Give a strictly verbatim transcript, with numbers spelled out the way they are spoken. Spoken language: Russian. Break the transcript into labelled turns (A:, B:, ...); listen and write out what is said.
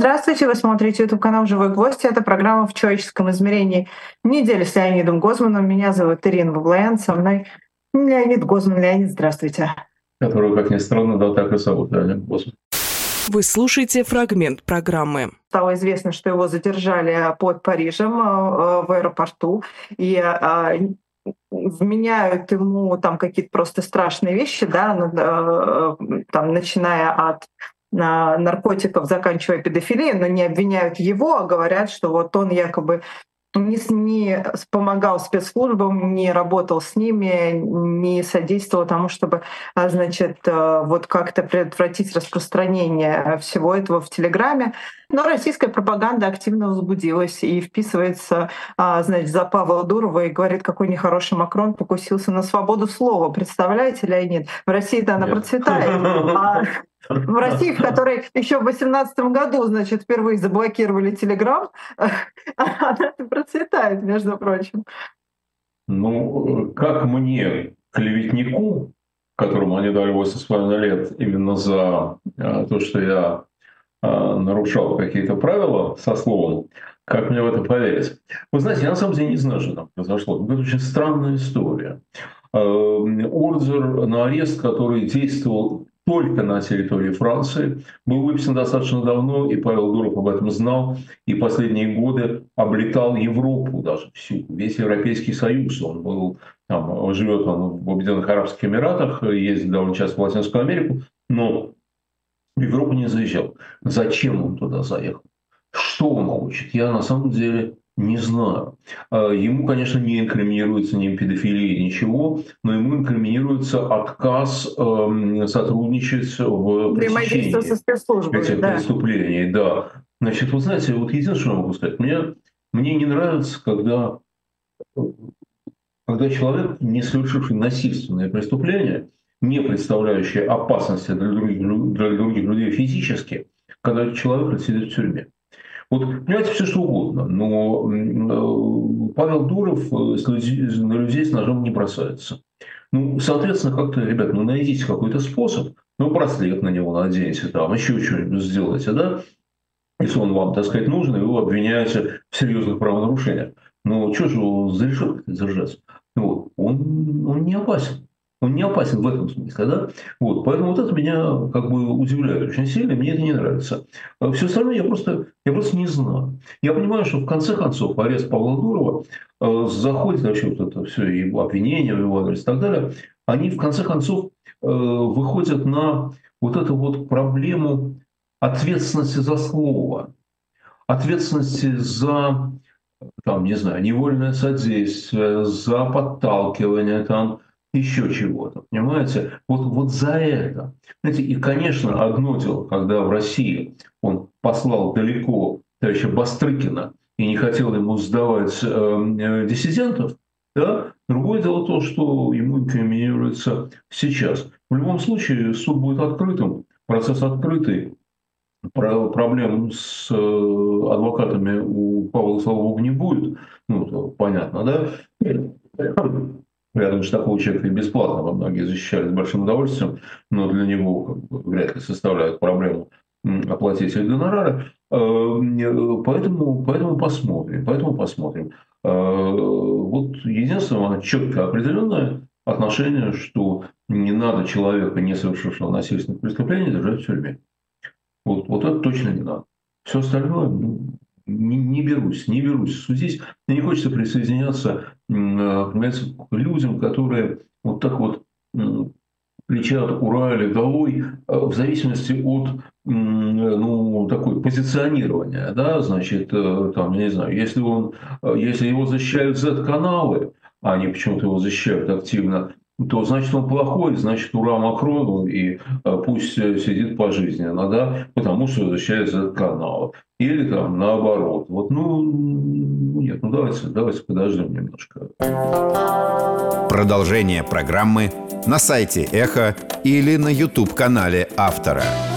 A: Здравствуйте, вы смотрите YouTube-канал «Живой гвоздь». Это программа «В человеческом измерении». Неделя с Леонидом Гозманом. Меня зовут Ирина Баблоян. Со мной Леонид Гозман. Леонид, здравствуйте.
B: Которого, как ни странно, да, так и зовут, Леонид Гозман.
C: Вы слушаете фрагмент программы.
A: Стало известно, что его задержали под Парижем в аэропорту. И вменяют ему там какие-то просто страшные вещи, да, там, начиная от наркотиков, заканчивая педофилией, но не обвиняют его, а говорят, что вот он якобы не, не помогал спецслужбам, не работал с ними, не содействовал тому, чтобы, значит, вот как-то предотвратить распространение всего этого в Телеграме. Но российская пропаганда активно возбудилась и вписывается, значит, за Павла Дурова и говорит, какой нехороший Макрон покусился на свободу слова. Представляете, Леонид? В России-то она процветает. А в России, в которой еще в восемнадцатом году, значит, впервые заблокировали Телеграм, она процветает, между прочим.
B: Ну, как мне, клеветнику, которому они дали восемь с половиной лет именно за то, что я нарушал какие-то правила со словом, как мне в это поверить? Вы знаете, я на самом деле не знаю, что там произошло. Это очень странная история. Ордер на арест, который действовал только на территории Франции, был выписан достаточно давно, и Павел Дуров об этом знал, и последние годы облетал Европу даже всю, весь Европейский Союз. Он был, там, живет он в Объединенных Арабских Эмиратах, ездит довольно часто в Латинскую Америку, но в Европу не заезжал. Зачем он туда заехал? Что он хочет? Я на самом деле не знаю. Ему, конечно, не инкриминируется ни педофилия, ничего, но ему инкриминируется отказ э, сотрудничать в пресечении этих да. преступлений. Да. Значит, вы знаете, вот единственное, что я могу сказать, мне, мне не нравится, когда, когда человек, не совершивший насильственное преступление, не представляющий опасности для других, для других людей физически, когда человек сидит в тюрьме. Вот, понимаете, все что угодно, но Павел Дуров на людей с ножом не бросается. Ну, соответственно, как-то, ребят, ну, найдите какой-то способ, ну, браслет на него наденьте, там, еще что-нибудь сделайте, да, если он вам, так сказать, нужен, и вы обвиняете в серьезных правонарушениях. Ну, что же он за решеткой держаться? Вот. Он, он не опасен. Он не опасен в этом смысле, да? Вот, поэтому вот это меня как бы удивляет очень сильно, мне это не нравится. А все остальное я просто, я просто не знаю. Я понимаю, что в конце концов арест Павла Дурова э, заходит вообще вот это все, его обвинения в его адрес и так далее, они в конце концов э, выходят на вот эту вот проблему ответственности за слово, ответственности за, там, не знаю, невольное содействие, за подталкивание, там, еще чего-то, понимаете? Вот, вот за это. Знаете, и, конечно, одно дело, когда в России он послал далеко товарища Бастрыкина и не хотел ему сдавать э, диссидентов, да? Другое дело то, что ему инкриминируется сейчас. В любом случае, суд будет открытым, процесс открытый, про проблем с э, адвокатами у Павла, слава богу, не будет. Ну, это понятно, да? Я думаю, что такого человека и бесплатно во многие защищали с большим удовольствием, но для него как бы вряд ли составляет проблему оплатить эти гонорары. Поэтому, поэтому посмотрим. Поэтому посмотрим. Вот единственное четко определенное отношение, что не надо человека, не совершившего насильственных преступлений, держать в тюрьме. Вот, вот это точно не надо. Все остальное, ну, Не, не берусь, не берусь судить. Мне не хочется присоединяться, понимаете, к людям, которые вот так вот кричат «Ура!» или «Долой!» в зависимости от, ну, такой позиционирования, да, значит, там, я не знаю, если он, если его защищают зет-каналы, а они почему-то его защищают активно, то значит он плохой, значит ура Макрону и а, пусть сидит пожизненно, да, потому что защищает зет-канал. Или там наоборот. Вот, ну, нет, ну давайте, давайте подождем немножко.
D: Продолжение программы на сайте Эхо или на YouTube-канале автора.